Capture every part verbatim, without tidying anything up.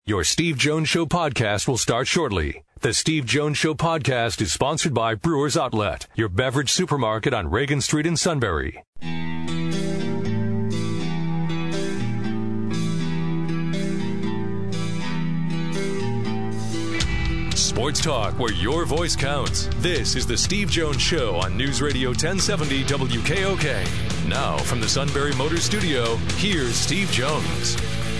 Your Steve Jones Show podcast will start shortly. The Steve Jones Show podcast is sponsored by Brewers Outlet, your beverage supermarket on Reagan Street in Sunbury. Sports talk where your voice counts. This is the Steve Jones Show on News Radio ten seventy W K O K. Now, from the Sunbury Motors Studio, here's Steve Jones.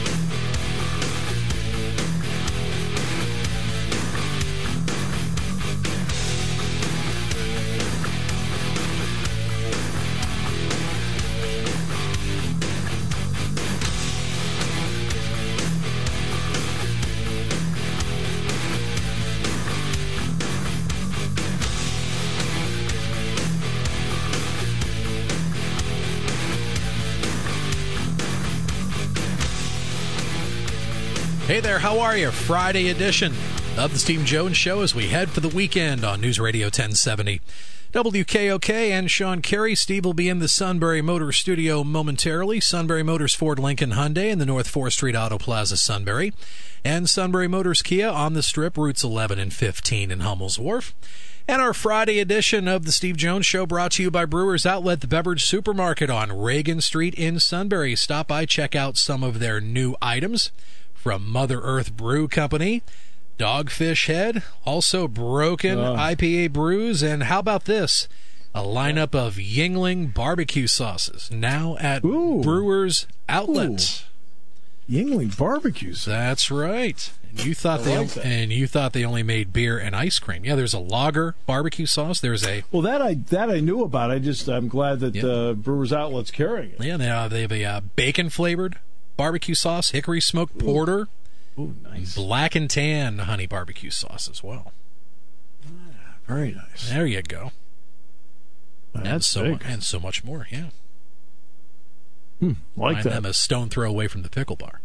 Hey there, how are you? Friday edition of the Steve Jones Show as we head for the weekend on News Radio ten seventy W K O K and Sean Carey. Steve will be in the Sunbury Motors Studio momentarily. Sunbury Motors Ford Lincoln Hyundai in the North fourth Street Auto Plaza, Sunbury. And Sunbury Motors Kia on the Strip, routes eleven and fifteen in Hummel's Wharf. And our Friday edition of the Steve Jones Show brought to you by Brewers Outlet, the beverage supermarket on Reagan Street in Sunbury. Stop by, check out some of their new items. From Mother Earth Brew Company, Dogfish Head, also Broken uh. I P A brews, and how about this? A lineup of Yuengling barbecue sauces now at Ooh. Brewers Outlet. Ooh. Yuengling barbecues. That's right. And you thought I they like that. and you thought they only made beer and ice cream. Yeah, there's a lager barbecue sauce. There's a well that I that I knew about. I just I'm glad that yeah. uh, Brewers Outlet's carrying it. Yeah, they have, they have a uh, bacon flavored barbecue sauce, hickory smoked porter. Ooh, nice. Black and tan honey barbecue sauce as well. Yeah, very nice. There you go. That's and so big. and so much more, yeah. Hmm, like Find that. them a stone throw away from the pickle bar.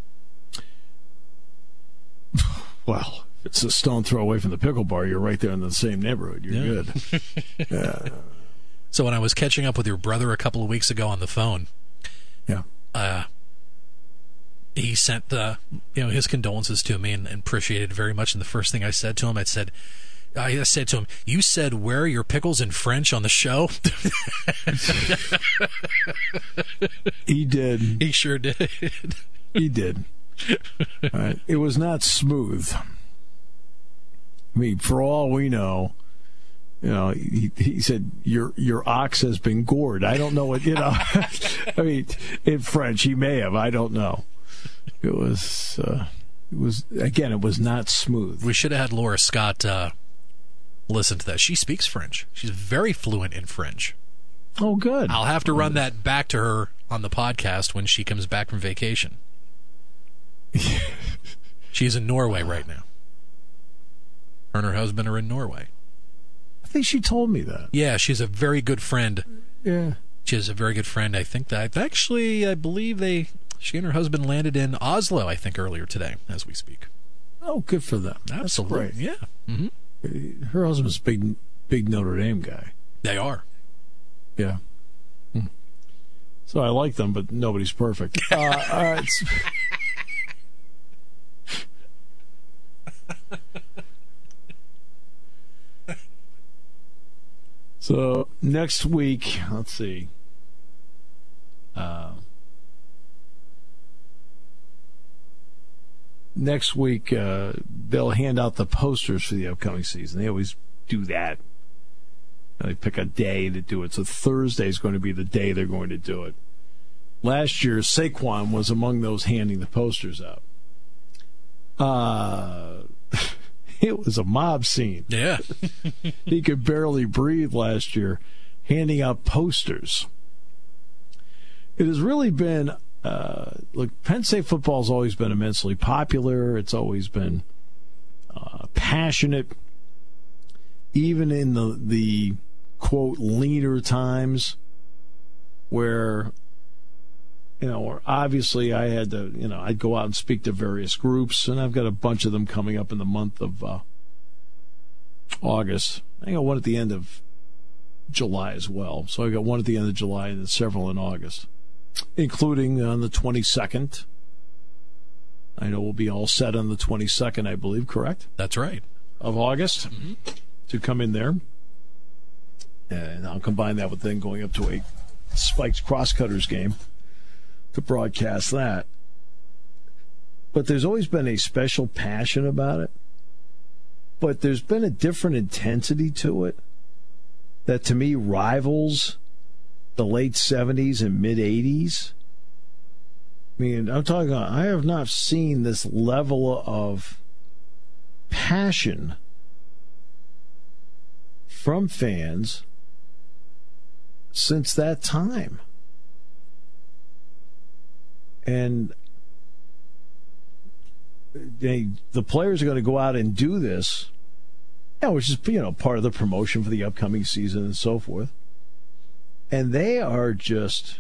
Well, if it's a stone throw away from the pickle bar, you're right there in the same neighborhood. You're yeah. good. yeah. So when I was catching up with your brother a couple of weeks ago on the phone, yeah, uh, he sent the you know his condolences to me and, and appreciated it very much. And the first thing I said to him, I said, I said to him, "You said where are your pickles in French on the show?" He did. He sure did. He did. Right. It was not smooth. I mean, for all we know, you know, he, he said your your ox has been gored. I don't know what you know. I mean, in French, he may have. I don't know. It was. Uh, it was again. It was not smooth. We should have had Laura Scott uh, listen to that. She speaks French. She's very fluent in French. Oh, good. I'll have to run that back to her on the podcast when she comes back from vacation. She's in Norway right now. Her and her husband are in Norway. I think she told me that. Yeah, she's a very good friend. Yeah. She has a very good friend. I think that actually, I believe they, she and her husband landed in Oslo, I think, earlier today as we speak. Oh, good for them. Absolutely. That's great. Yeah. Mm-hmm. Her husband's a big, big Notre Dame guy. They are. Yeah. Hmm. So I like them, but nobody's perfect. uh, all right. So next week, let's see. Uh, next week, uh, they'll hand out the posters for the upcoming season. They always do that. They pick a day to do it. So Thursday is going to be the day they're going to do it. Last year, Saquon was among those handing the posters out. Uh, it was a mob scene. Yeah. He could barely breathe last year, handing out posters. It has really been, uh, look, Penn State football has always been immensely popular. It's always been uh, passionate. Even in the, the, quote, leaner times where, you know, obviously I had to, you know, I'd go out and speak to various groups, and I've got a bunch of them coming up in the month of uh, August. I got one at the end of July as well. So I got one at the end of July and then several in August, including on the twenty-second. I know we'll be all set on the twenty-second, I believe, correct? That's right. Of August Mm-hmm. to come in there. And I'll combine that with then going up to a Spikes Crosscutters game to broadcast that. But there's always been a special passion about it. But there's been a different intensity to it that to me rivals the late seventies and mid eighties. I mean, I'm talking, I have not seen this level of passion from fans since that time. And they, the players are going to go out and do this, yeah, which is, you know, part of the promotion for the upcoming season and so forth. And they are just,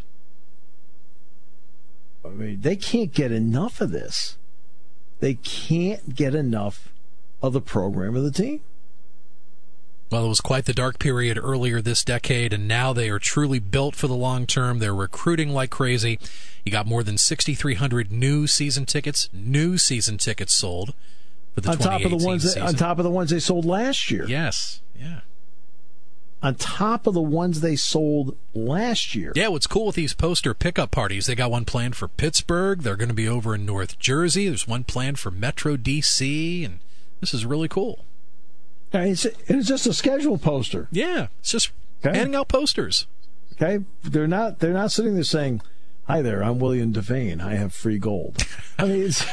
I mean, they can't get enough of this. They can't get enough of the program of the team. Well, it was quite the dark period earlier this decade, and now they are truly built for the long term. They're recruiting like crazy. You got more than sixty-three hundred new season tickets, new season tickets sold for the on top of the ones that, season. on top of the ones they sold last year. Yes, yeah. On top of the ones they sold last year. Yeah, what's cool with these poster pickup parties, they got one planned for Pittsburgh. They're going to be over in North Jersey. There's one planned for Metro D C, and this is really cool. Yeah, it's, it's just a schedule poster. Yeah, it's just okay. handing out posters. Okay, they're not they're not sitting there saying, "Hi there, I'm William Devane. I have free gold." I mean, it's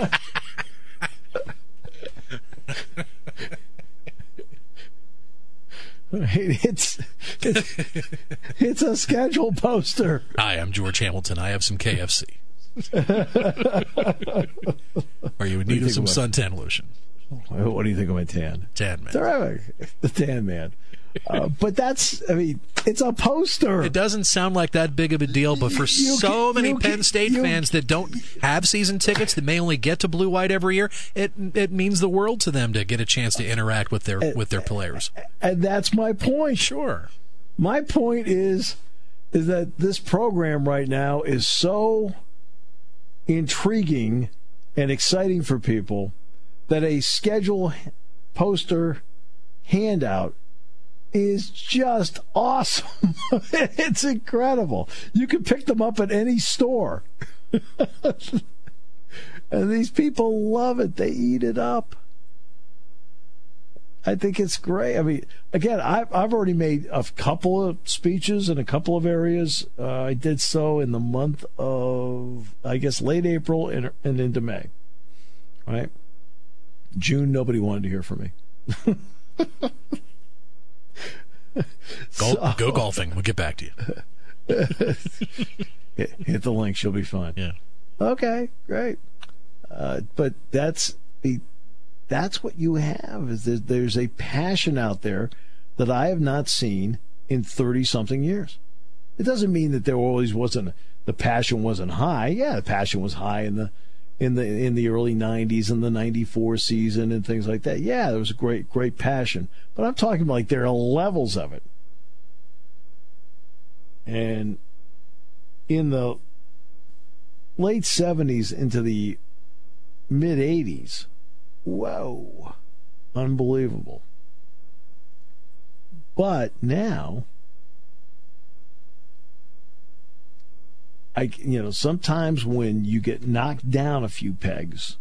it's, it's it's a schedule poster. Hi, I'm George Hamilton. I have some K F C. Or you would need some suntan lotion. What do you think of my tan? Tan man. Terrific. The tan man. Uh, but that's, I mean, it's a poster. It doesn't sound like that big of a deal, but for you so can, many Penn can, State you, fans that don't have season tickets, that may only get to Blue White every year, it it means the world to them to get a chance to interact with their and, with their players. And that's my point. Sure. My point is is that this program right now is so intriguing and exciting for people that a schedule poster handout is just awesome. It's incredible. You can pick them up at any store. And these people love it. They eat it up. I think it's great. I mean, again, I've, I've already made a couple of speeches in a couple of areas. Uh, I did so in the month of, I guess, late April and, and into May. Right? June, nobody wanted to hear from me. Go, so, go golfing. We'll get back to you. hit, hit the links. You'll be fine. Yeah. Okay, great. Uh, but that's the that's what you have. Is that there's a passion out there that I have not seen in thirty-something years. It doesn't mean that there always wasn't the passion wasn't high. Yeah, the passion was high in the in the in the early nineties and the ninety-four season and things like that. Yeah, there was a great great passion. But I'm talking about like there are levels of it. And in the late seventies into the mid eighties, whoa, unbelievable. But now, I, you know, sometimes when you get knocked down a few pegs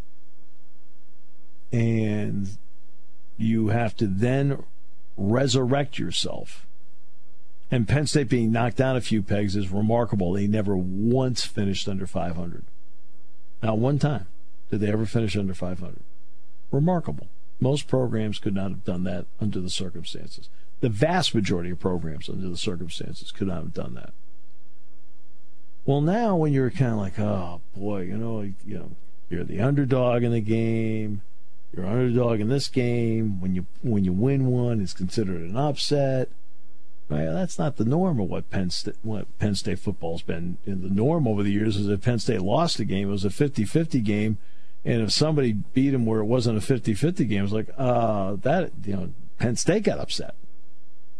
and you have to then resurrect yourself. And Penn State being knocked down a few pegs is remarkable. They never once finished under five hundred. Not one time did they ever finish under five hundred. Remarkable. Most programs could not have done that under the circumstances. The vast majority of programs under the circumstances could not have done that. Well, now when you're kind of like, oh boy, you know, you know, you're the underdog in the game. You're an underdog in this game. When you when you win one, it's considered an upset. Right? That's not the norm of what Penn State, what Penn State football's been. In the norm over the years is if Penn State lost a game, it was a fifty-fifty game, and if somebody beat them where it wasn't a fifty-fifty game, it was like, uh, that, you know, Penn State got upset.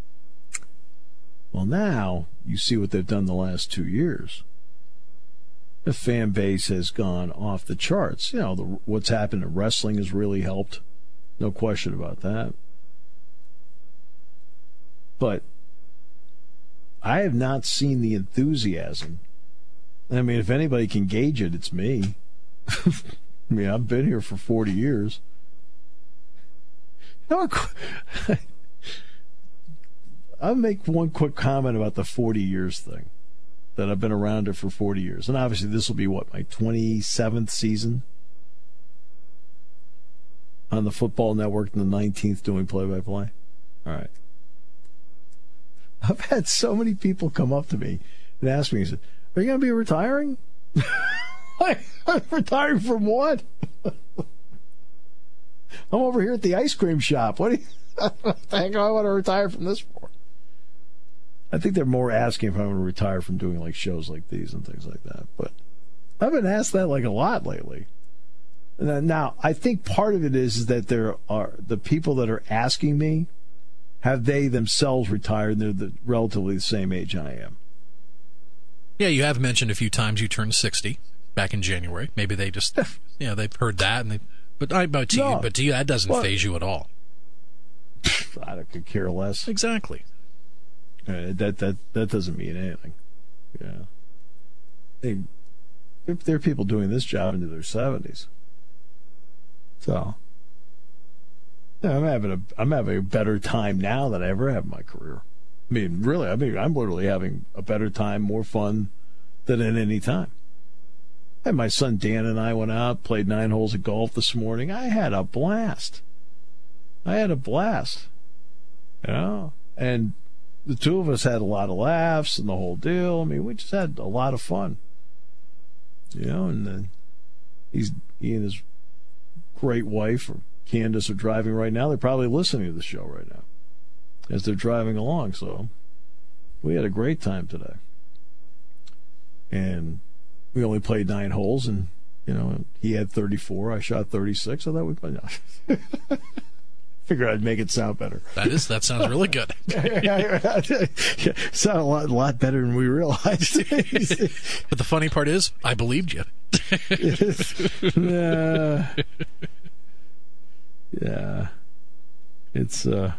Well, now you see what they've done the last two years. the fan base has gone off the charts. You know, the, what's happened in wrestling has really helped. No question about that. But I have not seen the enthusiasm. I mean, if anybody can gauge it, it's me. I mean, I've been here for forty years. You know, I'll make one quick comment about the forty years thing, that I've been around it for forty years. And obviously this will be, what, my twenty-seventh season on the Football Network, and the nineteenth doing play-by-play. All right. I've had so many people come up to me and ask me, said, are you going to be retiring? Retiring from what? I'm over here at the ice cream shop. What do you, what the heck do I want to retire from this for? I think they're more asking if I want to retire from doing like shows like these and things like that. But I've been asked that like a lot lately. And now, I think part of it is, is that there are the people that are asking me, have they themselves retired, and they're the, relatively the same age I am. Yeah, you have mentioned a few times you turned sixty back in January. Maybe they just, you know, they've heard that, and they, but I, but to no. you, but to you, that doesn't well, faze you at all. I could care less. Exactly. Uh, that that that doesn't mean anything. Yeah. They, there are people doing this job into their seventies. So, yeah, I'm having a I'm having a better time now than I ever have in my career. I mean, really, I mean, I'm literally having a better time, more fun than at any time. And my son Dan and I went out, played nine holes of golf this morning. I had a blast. I had a blast. You know, and the two of us had a lot of laughs and the whole deal. I mean, we just had a lot of fun. You know, and then he's he and his great wife, or Candace, are driving right now. They're probably listening to the show right now as they're driving along. So we had a great time today. And we only played nine holes, and, you know, he had thirty-four. I shot thirty-six. I thought we played. Figured I'd make it sound better. That is, that sounds really good. Sound a lot, a lot better than we realized. But the funny part is, I believed you. uh, yeah, it's. Uh,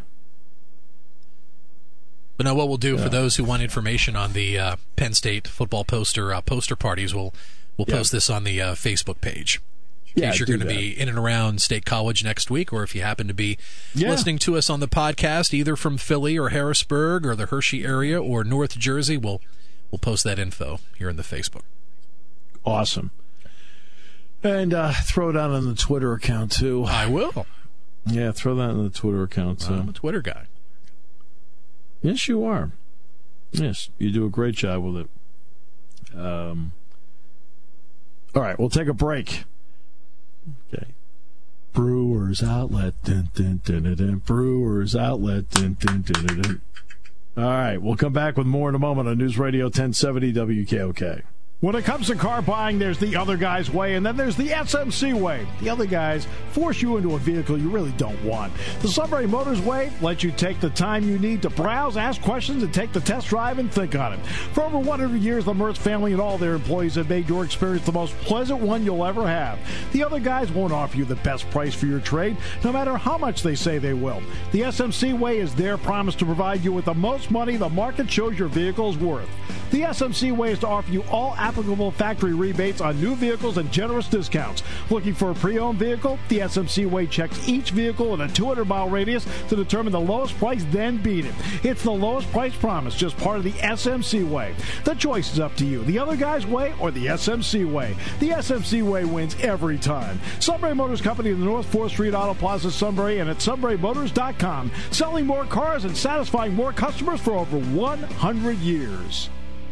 but now, what we'll do yeah. for those who want information on the uh, Penn State football poster uh, poster parties, we'll we'll yeah. post this on the uh, Facebook page. In Yeah, case you're going to be in and around State College next week, or if you happen to be yeah. listening to us on the podcast, either from Philly or Harrisburg or the Hershey area or North Jersey, we'll we'll post that info here in the Facebook. Awesome. And uh, throw it out on the Twitter account, too. I will. Yeah, throw that on the Twitter account, too. I'm a Twitter guy. Yes, you are. Yes, you do a great job with it. Um. All right, we'll take a break. Okay. Brewers Outlet. Dun, dun, dun, dun, dun. Brewers Outlet. Dun, dun, dun, dun, dun. All right, we'll come back with more in a moment on News Radio ten seventy W K O K. When it comes to car buying, there's the other guy's way, and then there's the S M C way. The other guys force you into a vehicle you really don't want. The Sunbury Motors way lets you take the time you need to browse, ask questions, and take the test drive and think on it. For over one hundred years, the Mertz family and all their employees have made your experience the most pleasant one you'll ever have. The other guys won't offer you the best price for your trade, no matter how much they say they will. The S M C way is their promise to provide you with the most money the market shows your vehicle is worth. The S M C way is to offer you all applicable factory rebates on new vehicles and generous discounts. Looking for a pre-owned vehicle? The S M C way checks each vehicle in a two hundred mile radius to determine the lowest price, then beat it. It's the lowest price promise, just part of the S M C way. The choice is up to you. The other guy's way or the S M C way. The S M C way wins every time. Sunbury Motors Company in the North fourth Street Auto Plaza, Sunbury, and at sunbury motors dot com. Selling more cars and satisfying more customers for over one hundred years.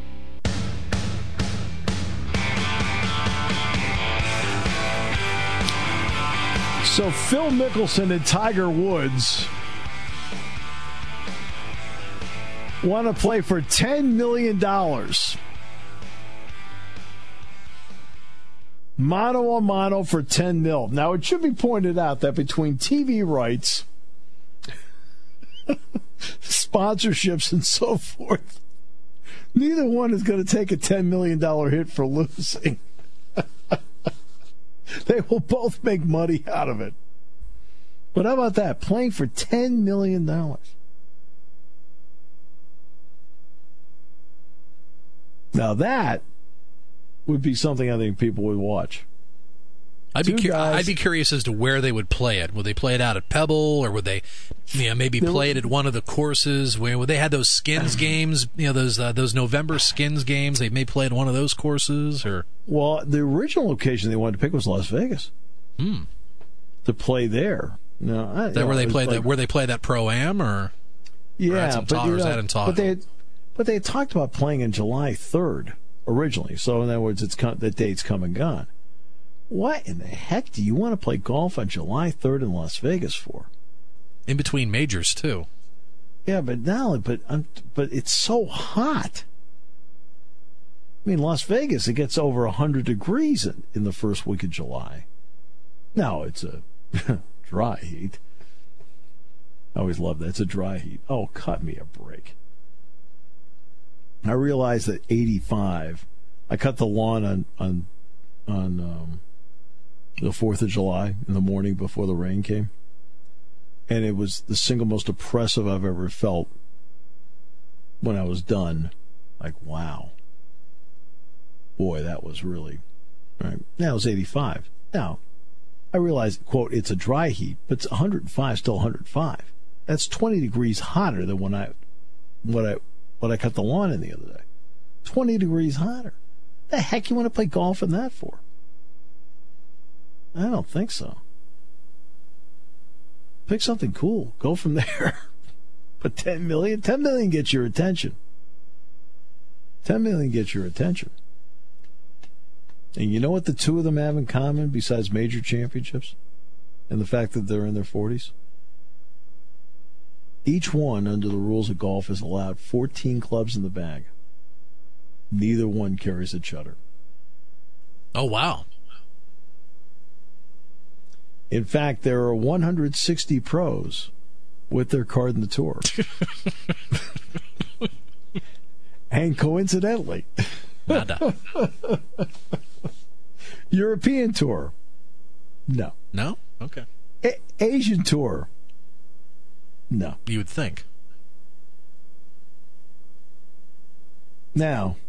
So Phil Mickelson and Tiger Woods want to play for ten million dollars. Mano a mano for ten mil. Now, it should be pointed out that between T V rights, sponsorships, and so forth, Neither one is going to take a ten million dollars hit for losing. They will both make money out of it. But how about that? Playing for ten million dollars. Now that would be something I think people would watch. I'd be cu- I'd be curious as to where they would play it. Would they play it out at Pebble, or would they, you know, maybe play it at one of the courses where, where they had those Skins games, you know, those uh, those November Skins games? They may play at one of those courses, or well, the original location they wanted to pick was Las Vegas. Hmm. To play there. No, I, that where know, they play like, that where they play that Pro-Am, or yeah, or but, you know, that in Tahoe? but they had, but they had talked about playing in July third originally. So in other words, it's that date's come and gone. What in the heck do you want to play golf on July third in Las Vegas for? In between majors, too. Yeah, but now, but um, but it's so hot. I mean, Las Vegas, it gets over one hundred degrees in, in the first week of July. Now, it's a dry heat. I always love that. It's a dry heat. Oh, cut me a break. I realized that eighty-five, I cut the lawn on, on, on, um, the fourth of July in the morning before the rain came. And it was the single most oppressive I've ever felt when I was done. Like, wow. Boy, that was really... Right. Now it's eighty-five. Now, I realize, quote, it's a dry heat, but it's one hundred five, still one hundred five. That's twenty degrees hotter than when I, what I, what I cut the lawn in the other day. twenty degrees hotter. The heck you want to play golf in that for? I don't think so. Pick something cool. Go from there. But ten million? ten million gets your attention. ten million gets your attention. And you know what the two of them have in common besides major championships? And the fact that they're in their forties? Each one, under the rules of golf, is allowed fourteen clubs in the bag. Neither one carries a chutter. Oh, wow. In fact, there are one hundred sixty pros with their card in the tour. And coincidentally, Nada. European Tour, no. No? Okay. A- Asian Tour, no. You would think. Now,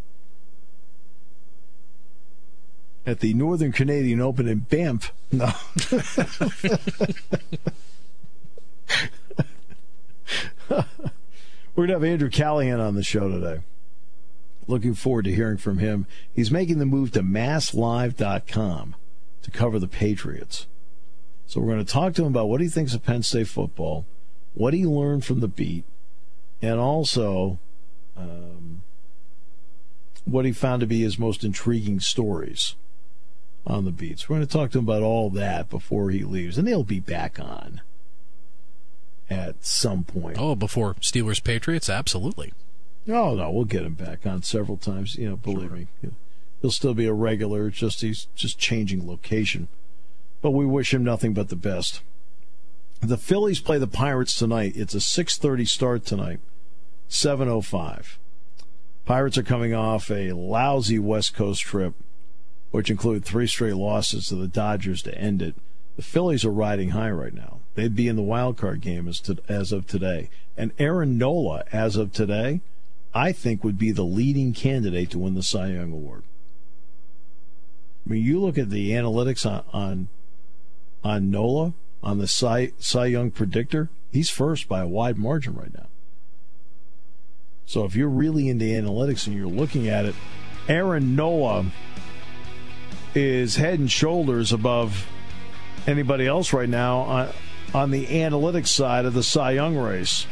at the Northern Canadian Open in Banff, no. We're going to have Andrew Callahan on the show today. Looking forward to hearing from him. He's making the move to mass live dot com to cover the Patriots. So we're going to talk to him about what he thinks of Penn State football, what he learned from the beat, and also um, what he found to be his most intriguing stories on the beats. We're going to talk to him about all that before he leaves, and he'll be back on at some point. Oh, before Steelers Patriots? Absolutely. Oh, no, we'll get him back on several times. You know, believe sure. me. He'll still be a regular. It's just he's just changing location. But we wish him nothing but the best. The Phillies play the Pirates tonight. It's a six thirty start tonight, seven oh five. Pirates are coming off a lousy West Coast trip, which include three straight losses to the Dodgers to end it. The Phillies are riding high right now. They'd be in the wild card game as, to, as of today. And Aaron Nola, as of today, I think would be the leading candidate to win the Cy Young Award. I mean, you look at the analytics on on, on Nola, on the Cy, Cy Young predictor, he's first by a wide margin right now. So if you're really into analytics and you're looking at it, Aaron Nola is head and shoulders above anybody else right now on, on the analytics side of the Cy Young race.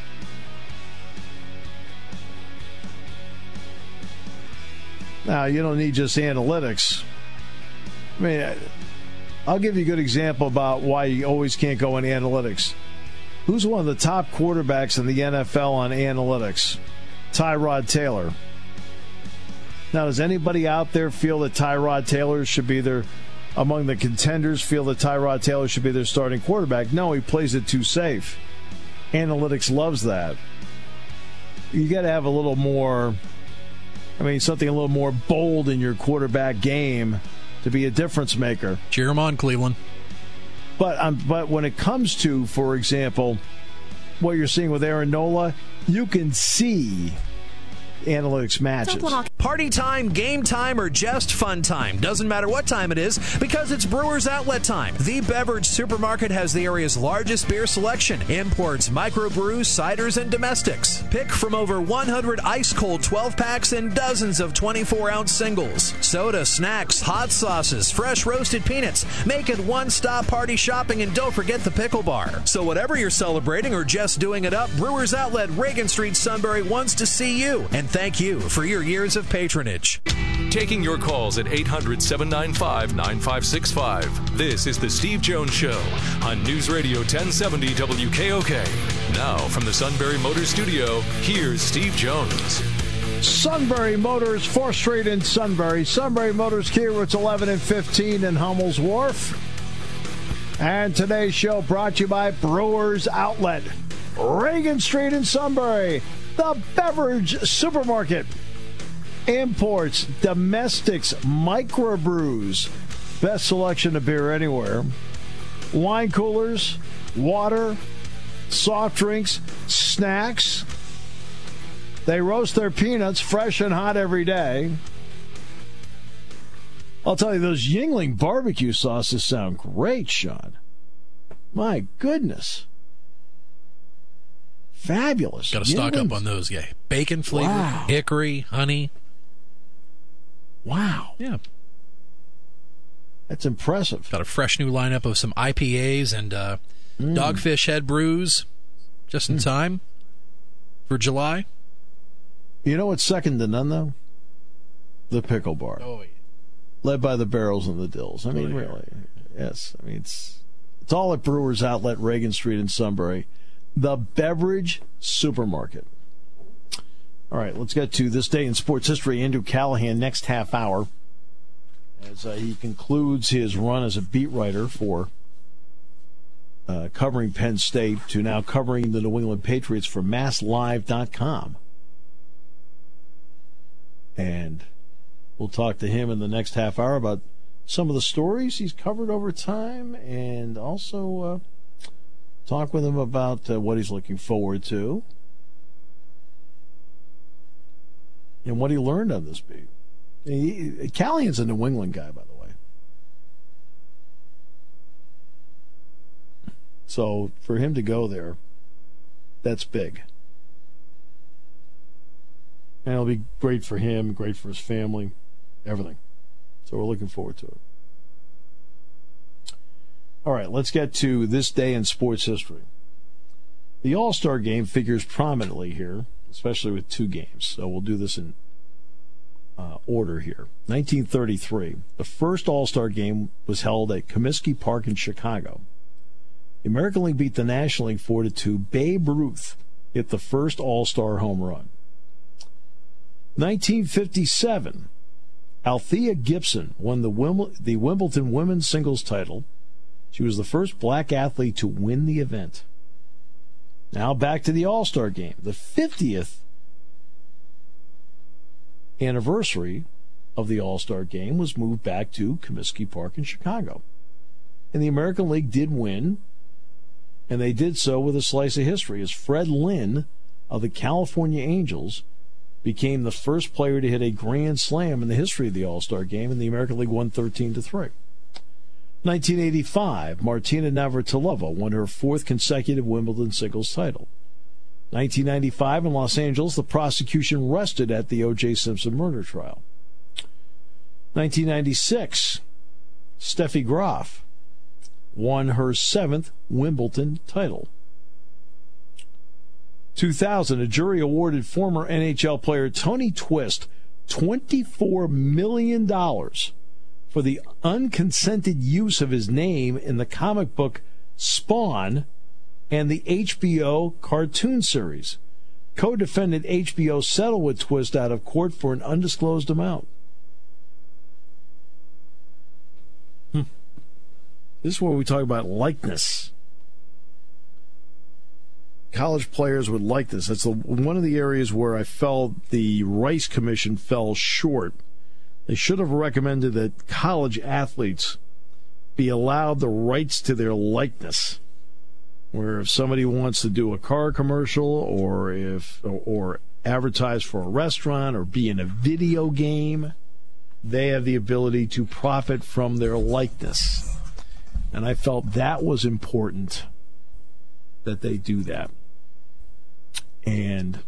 Now, you don't need just analytics. I mean, I'll give you a good example about why you always can't go on analytics. Who's one of the top quarterbacks in the N F L on analytics? Tyrod Taylor. Now, does anybody out there feel that Tyrod Taylor should be their, among the contenders, feel that Tyrod Taylor should be their starting quarterback? No, he plays it too safe. Analytics loves that. You got to have a little more I mean, something a little more bold in your quarterback game to be a difference maker. Cheer them on, Cleveland. But um, but when it comes to, for example, what you're seeing with Aaron Nola, you can see analytics matches. Party time, game time, or just fun time. Doesn't matter what time it is because it's Brewers Outlet time. The Beverage Supermarket has the area's largest beer selection. Imports, microbrews, ciders, and domestics. Pick from over one hundred ice-cold twelve-packs and dozens of twenty-four ounce singles. Soda, snacks, hot sauces, fresh roasted peanuts. Make it one-stop party shopping, and don't forget the pickle bar. So whatever you're celebrating or just doing it up, Brewers Outlet, Reagan Street, Sunbury wants to see you. And thank you for your years of patronage. Taking your calls at eight hundred, seven nine five, nine five six five. This is the Steve Jones Show on News Radio ten seventy W K O K. Now from the Sunbury Motors Studio, here's Steve Jones. Sunbury Motors, fourth Street in Sunbury. Sunbury Motors Kia routes eleven and fifteen in Hummel's Wharf. And today's show brought to you by Brewers Outlet, Reagan Street in Sunbury. The Beverage Supermarket. Imports, domestics, microbrews. Best selection of beer anywhere. Wine coolers, water, soft drinks, snacks. They roast their peanuts fresh and hot every day. I'll tell you, those Yingling barbecue sauces sound great, Sean. My goodness. Fabulous. Got to stock up on those, yeah. Bacon flavor, wow. Hickory, honey. Wow. Yeah. That's impressive. Got a fresh new lineup of some I P As and uh, mm. Dogfish Head brews just in mm. time for July. You know what's second to none, though? The Pickle Bar. Oh, yeah. Led by the Barrels and the Dills. I mean, oh, yeah. really. Yes. I mean, it's, it's all at Brewers Outlet, Reagan Street in Sunbury. The Beverage Supermarket. All right, let's get to this day in sports history. Andrew Callahan next half hour as uh, he concludes his run as a beat writer for uh, covering Penn State to now covering the New England Patriots for Mass Live dot com. And we'll talk to him in the next half hour about some of the stories he's covered over time and also uh, talk with him about uh, what he's looking forward to and what he learned on this beat. He, Callahan's a New England guy, by the way. So for him to go there, that's big. And it'll be great for him, great for his family, everything. So we're looking forward to it. All right, let's get to this day in sports history. The All-Star Game figures prominently here, especially with two games. So we'll do this in uh, order here. nineteen thirty-three, the first All-Star Game was held at Comiskey Park in Chicago. The American League beat the National League four to two. Babe Ruth hit the first All-Star home run. nineteen fifty-seven, Althea Gibson won the, Wim- the Wimbledon women's singles title. She was the first black athlete to win the event. Now back to the All-Star Game. The fiftieth anniversary of the All-Star Game was moved back to Comiskey Park in Chicago. And the American League did win, and they did so with a slice of history, as Fred Lynn of the California Angels became the first player to hit a grand slam in the history of the All-Star Game, and the American League won thirteen to three. nineteen eighty-five, Martina Navratilova won her fourth consecutive Wimbledon singles title. nineteen ninety-five, in Los Angeles, the prosecution rested at the O J. Simpson murder trial. nineteen ninety-six, Steffi Graf won her seventh Wimbledon title. two thousand, a jury awarded former N H L player Tony Twist twenty-four million dollars for the unconsented use of his name in the comic book Spawn and the H B O cartoon series. Co-defendant H B O settled with Twist out of court for an undisclosed amount. Hmm. This is where we talk about likeness. college players would like this. That's the, one of the areas where I felt the Rice Commission fell short. They should have recommended that college athletes be allowed the rights to their likeness, where if somebody wants to do a car commercial or if or, or advertise for a restaurant or be in a video game, they have the ability to profit from their likeness. And I felt that was important that they do that. And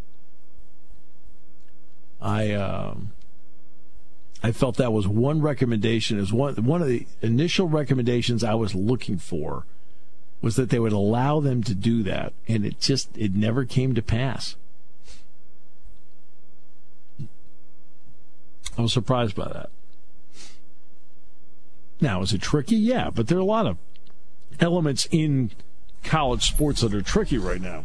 I um, I felt that was one recommendation, is one one of the initial recommendations I was looking for, was that they would allow them to do that, and it just it never came to pass. I was surprised by that. Now, is it tricky? Yeah, but there are a lot of elements in college sports that are tricky right now.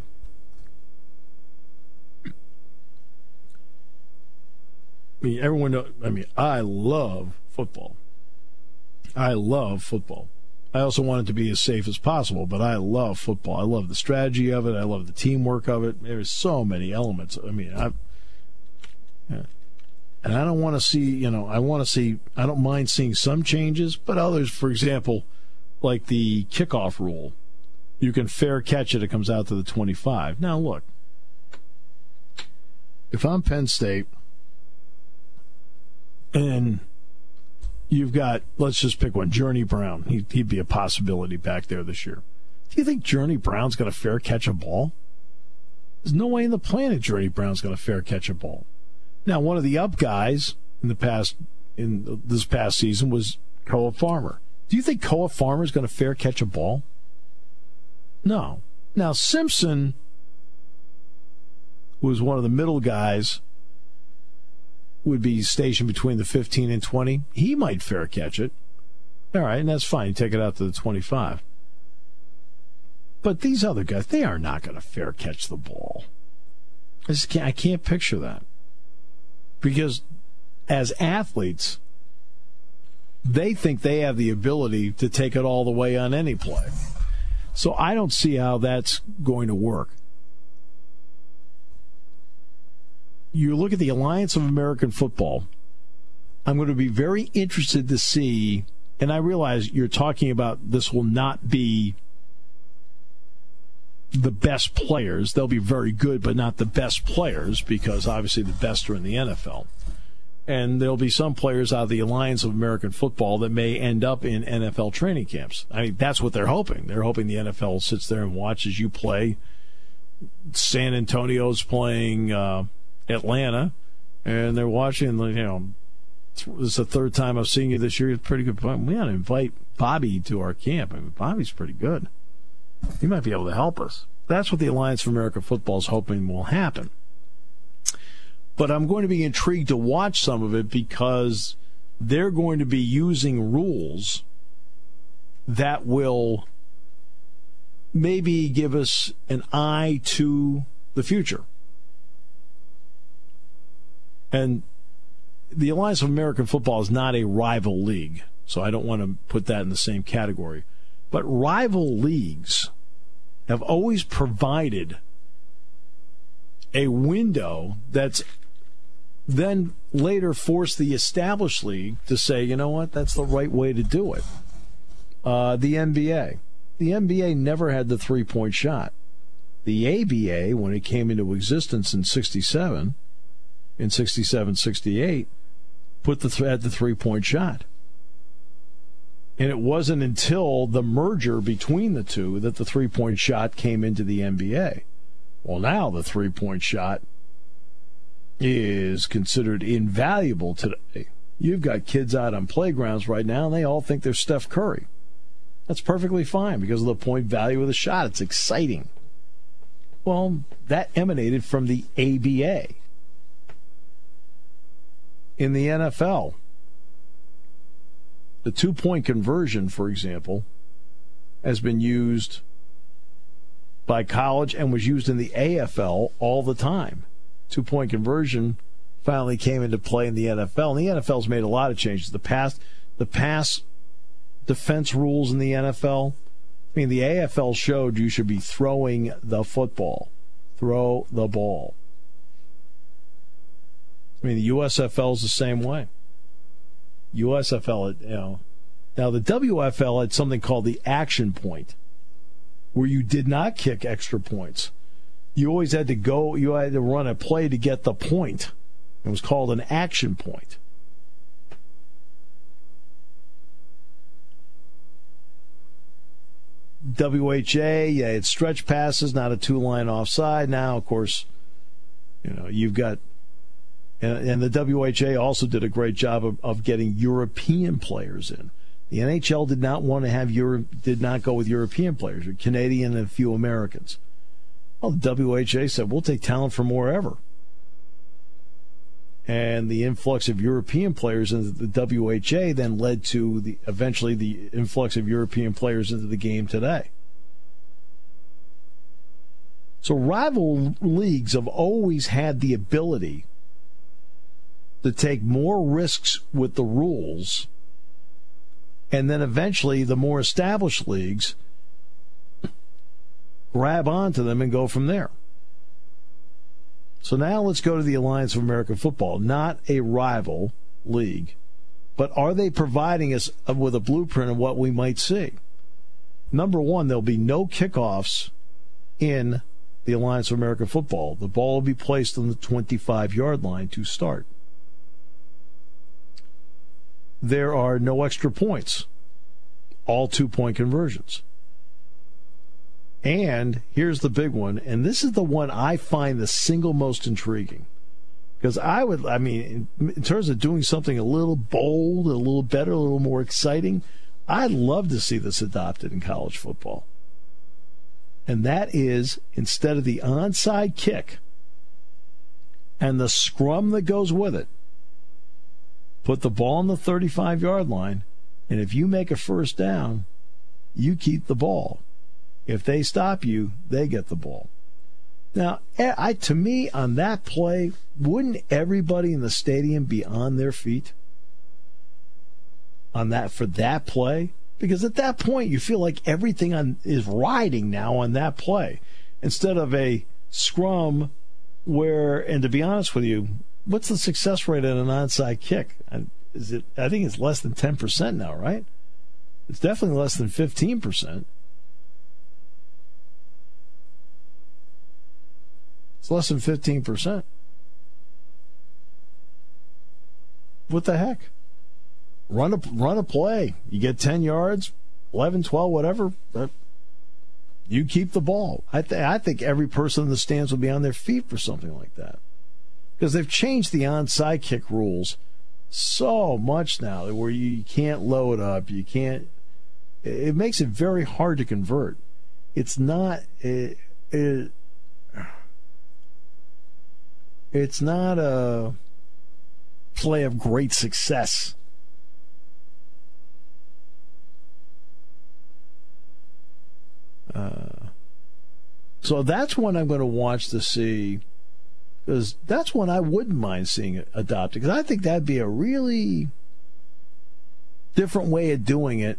I mean, everyone knows, I mean, I love football. I love football. I also want it to be as safe as possible, but I love football. I love the strategy of it. I love the teamwork of it. There's so many elements. I mean, I, yeah. And I don't want to see, you know, I want to see, I don't mind seeing some changes, but others, for example, like the kickoff rule. You can fair catch it, it comes out to the twenty-five. Now, look, if I'm Penn State and you've got, let's just pick one, Journey Brown. He'd, he'd be a possibility back there this year. Do you think Journey Brown's going to fair catch a ball? There's no way in the planet Journey Brown's going to fair catch a ball. Now, one of the up guys in the past, in this past season, was Koa Farmer. Do you think Koa Farmer is going to fair catch a ball? No. Now, Simpson was one of the middle guys, would be stationed between the fifteen and twenty. He might fair catch it. All right, and that's fine. You take it out to the twenty-five. But these other guys, they are not going to fair catch the ball. I, just can't, I can't picture that. Because as athletes, they think they have the ability to take it all the way on any play. So I don't see how that's going to work. You look at the Alliance of American Football, I'm going to be very interested to see, and I realize you're talking about this will not be the best players. They'll be very good, but not the best players, because obviously the best are in the N F L. And there'll be some players out of the Alliance of American Football that may end up in N F L training camps. I mean, that's what they're hoping. They're hoping the N F L sits there and watches you play. San Antonio's playing uh, Atlanta, and they're watching, you know, this is the third time I've seen you this year. It's pretty good. We ought to invite Bobby to our camp. I mean, Bobby's pretty good. He might be able to help us. That's what the Alliance for American Football is hoping will happen. But I'm going to be intrigued to watch some of it, because they're going to be using rules that will maybe give us an eye to the future. And the Alliance of American Football is not a rival league, so I don't want to put that in the same category. But rival leagues have always provided a window that's then later forced the established league to say, you know what, that's the right way to do it. Uh, the N B A. The N B A never had the three-point shot. The A B A, when it came into existence in sixty-seven, in sixty-seven sixty-eight, put the th- had the three-point shot. And it wasn't until the merger between the two that the three-point shot came into the N B A. Well, now the three-point shot is considered invaluable today. You've got kids out on playgrounds right now, and they all think they're Steph Curry. That's perfectly fine because of the point value of the shot. It's exciting. Well, that emanated from the A B A. In the N F L, the two-point conversion, for example, has been used by college and was used in the A F L all the time. Two-point conversion finally came into play in the N F L, and the N F L's made a lot of changes. The pass, the pass defense rules in the N F L, I mean, the A F L showed you should be throwing the football. Throw the ball. I mean, the U S F L is the same way. U S F L, you know. Now, the W F L had something called the action point, where you did not kick extra points. You always had to go, you had to run a play to get the point. It was called an action point. W H A, yeah, it's stretch passes, not a two-line offside. Now, of course, you know, you've got, and, and the W H A also did a great job of, of getting European players in. The N H L did not want to have Europe, did not go with European players, or Canadian and a few Americans. Well, the W H A said, we'll take talent from wherever. And the influx of European players into the W H A then led to the eventually the influx of European players into the game today. So rival leagues have always had the ability to take more risks with the rules, and then eventually the more established leagues grab onto them and go from there. So now let's go to the Alliance of American Football, not a rival league, but are they providing us with a blueprint of what we might see? Number one, there'll be no kickoffs in the Alliance of American Football. The ball will be placed on the twenty-five-yard line to start. There are no extra points, all two-point conversions. And here's the big one, and this is the one I find the single most intriguing. Because I would, I mean, in, in terms of doing something a little bold, a little better, a little more exciting, I'd love to see this adopted in college football. And that is, instead of the onside kick and the scrum that goes with it, put the ball on the thirty-five-yard line, and if you make a first down, you keep the ball. If they stop you, they get the ball. Now, I, to me, on that play, wouldn't everybody in the stadium be on their feet on that for that play? Because at that point, you feel like everything on, is riding now on that play, instead of a scrum where, and to be honest with you, what's the success rate on an onside kick? Is it? I think it's less than ten percent now, right? It's definitely less than fifteen percent. It's less than fifteen percent. What the heck? Run a, run a play. You get ten yards, eleven, twelve, whatever. You keep the ball. I, th- I think every person in the stands will be on their feet for something like that. Because they've changed the onside kick rules so much now where you can't load up. You can't. It makes it very hard to convert. It's not. It, it, It's not a play of great success. Uh, so that's one I'm going to watch to see, because that's one I wouldn't mind seeing adopted, because I think that'd be a really different way of doing it.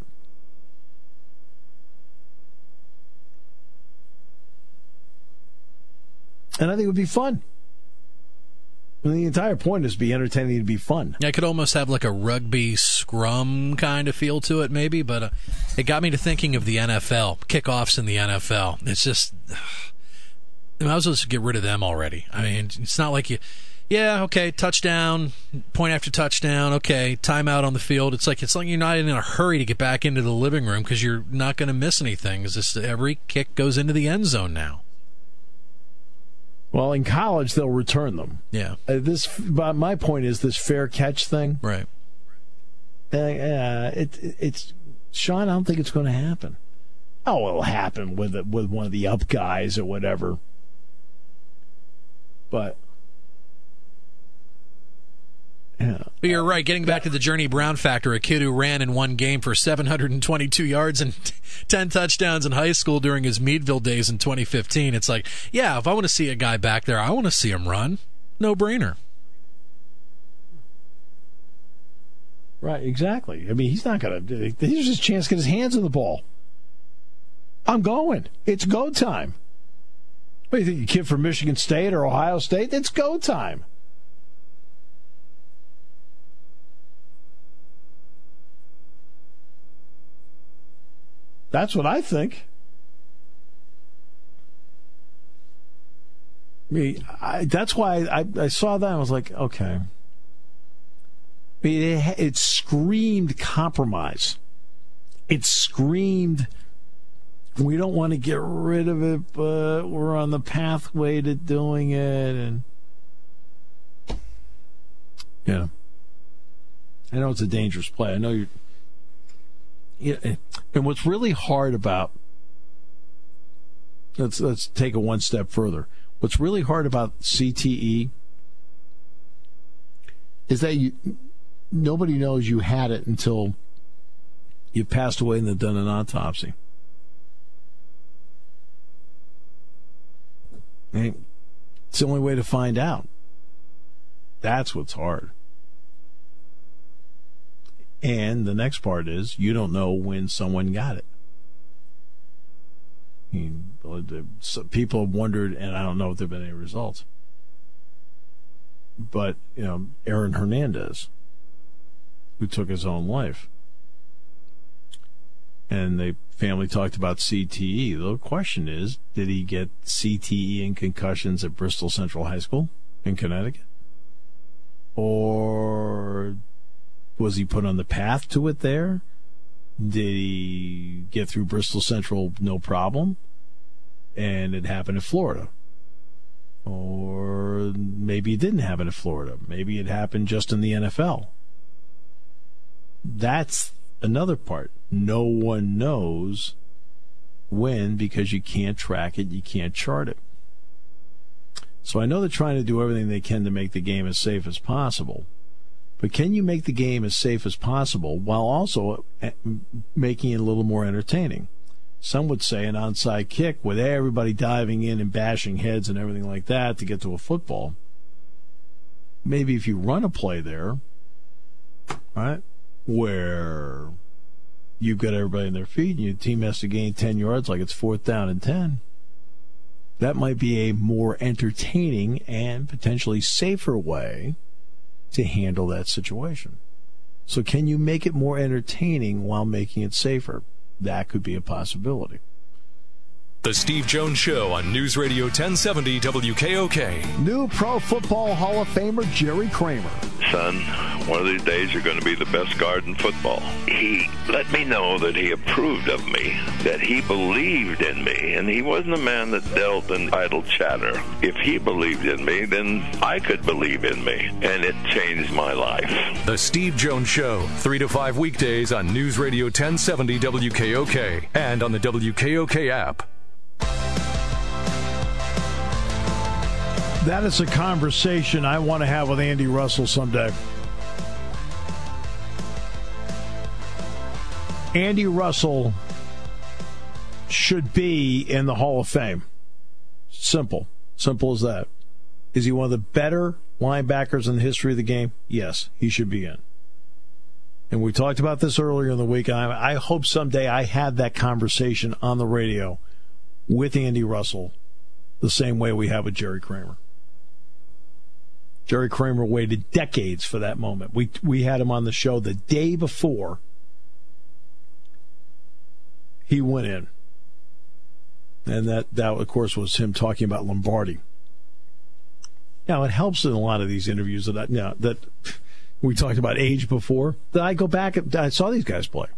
And I think it would be fun. And the entire point is to be entertaining, to be fun. I could almost have like a rugby scrum kind of feel to it, maybe, but uh, it got me to thinking of the N F L, kickoffs in the N F L. It's just, I might as well just get rid of them already. I mean, it's not like you, yeah, okay, touchdown, point after touchdown, okay, timeout on the field. It's like it's like you're not in a hurry to get back into the living room because you're not going to miss anything. It's just every kick goes into the end zone now. Well, in college, they'll return them. Yeah. Uh, this, my point is this fair catch thing. Right. Uh, uh, it, it, it's Sean. I don't think it's going to happen. Oh, it'll happen with with one of the up guys or whatever. But yeah. But you're right. Getting back to the Journey Brown factor, a kid who ran in one game for seven hundred twenty-two yards and ten touchdowns in high school during his Meadville days in twenty fifteen. It's like, yeah, if I want to see a guy back there, I want to see him run. No brainer. Right, exactly. I mean, he's not going to. Here's his chance to get his hands on the ball. I'm going. It's go time. What do you think, a kid from Michigan State or Ohio State? It's go time. That's what I think. I mean, I, that's why I, I saw that and I was like, okay. I mean, it, it screamed compromise. It screamed, we don't want to get rid of it, but we're on the pathway to doing it. And yeah, I know it's a dangerous play. I know you're. Yeah, and what's really hard about let's let's take it one step further. What's really hard about C T E is that you nobody knows you had it until you passed away and they've done an autopsy. And it's the only way to find out. That's what's hard. And the next part is you don't know when someone got it. I mean, people have wondered, and I don't know if there have been any results. But, you know, Aaron Hernandez, who took his own life. And the family talked about C T E. The question is, did he get C T E and concussions at Bristol Central High School in Connecticut? Or was he put on the path to it there? Did he get through Bristol Central no problem? And it happened in Florida. Or maybe it didn't happen in Florida. Maybe it happened just in the N F L. That's another part. No one knows when because you can't track it, you can't chart it. So I know they're trying to do everything they can to make the game as safe as possible. But can you make the game as safe as possible while also making it a little more entertaining? Some would say an onside kick with everybody diving in and bashing heads and everything like that to get to a football. Maybe if you run a play there, right, where you've got everybody on their feet and your team has to gain ten yards like it's fourth down and ten, that might be a more entertaining and potentially safer way to handle that situation. So can you make it more entertaining while making it safer? That could be a possibility. The Steve Jones Show on News Radio ten seventy W K O K. New Pro Football Hall of Famer Jerry Kramer. Son, one of these days you're going to be the best guard in football. He let me know that he approved of me, that he believed in me, and he wasn't a man that dealt in idle chatter. If he believed in me, then I could believe in me, and it changed my life. The Steve Jones Show, three to five weekdays on News Radio ten seventy W K O K and on the W K O K app. That is a conversation I want to have with Andy Russell someday. Andy Russell should be in the Hall of Fame. Simple. Simple as that. Is he one of the better linebackers in the history of the game? Yes, he should be in. And we talked about this earlier in the week. I, I hope someday I had that conversation on the radio with Andy Russell the same way we have with Jerry Kramer. Jerry Kramer waited decades for that moment. We we had him on the show the day before he went in. And that, that of course, was him talking about Lombardi. Now, it helps in a lot of these interviews that I, you know, that we talked about age before, that I go back and I saw these guys play.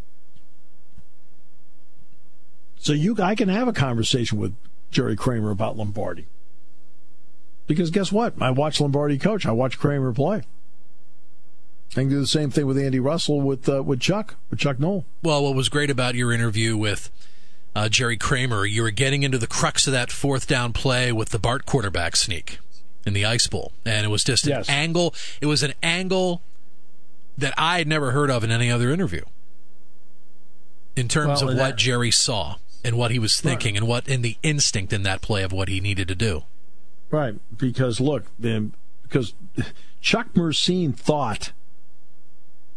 So you, I can have a conversation with Jerry Kramer about Lombardi. Because guess what? I watch Lombardi coach. I watch Kramer play. I can do the same thing with Andy Russell, with uh, with Chuck, with Chuck Noll. Well, what was great about your interview with uh, Jerry Kramer, you were getting into the crux of that fourth down play with the Bart quarterback sneak in the Ice Bowl. And it was just an yes. angle. It was an angle that I had never heard of in any other interview in terms well, of what that, Jerry saw and what he was thinking right. and what in the instinct in that play of what he needed to do. Right, because look, because Chuck Mersine thought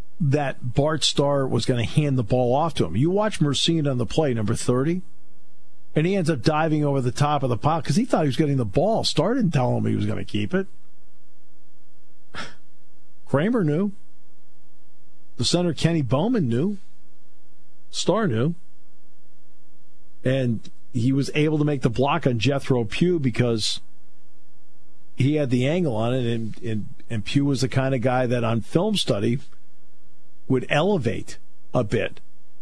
that Bart Starr was going to hand the ball off to him. You watch Mersine on the play, number thirty. And he ends up diving over the top of the pile because he thought he was getting the ball. Starr didn't tell him he was going to keep it. Kramer knew. The center, Kenny Bowman, knew. Starr knew. And he was able to make the block on Jethro Pugh because he had the angle on it, and, and, and Pugh was the kind of guy that on film study would elevate a bit.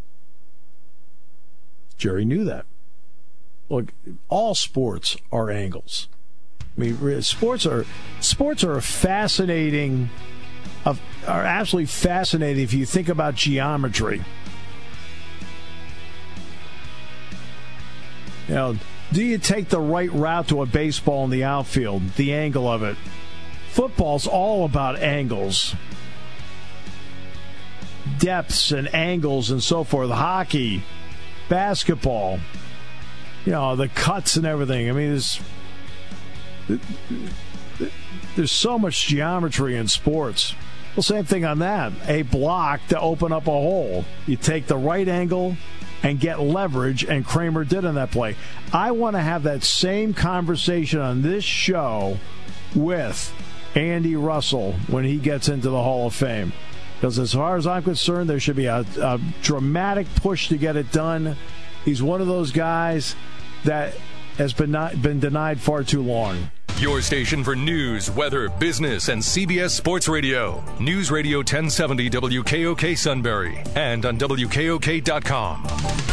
Jerry knew that. Look, all sports are angles. I mean, sports are sports are fascinating, are absolutely fascinating if you think about geometry. You know, do you take the right route to a baseball in the outfield? The angle of it. Football's all about angles. Depths and angles and so forth. Hockey, basketball, you know, the cuts and everything. I mean, there's, there's so much geometry in sports. Well, same thing on that. A block to open up a hole. You take the right angle and get leverage, and Kramer did on that play. I want to have that same conversation on this show with Andy Russell when he gets into the Hall of Fame. Because as far as I'm concerned, there should be a, a dramatic push to get it done. He's one of those guys that has been not, been denied far too long. Your station for news, weather, business, and C B S Sports Radio. News Radio ten seventy W K O K Sunbury and on W K O K dot com.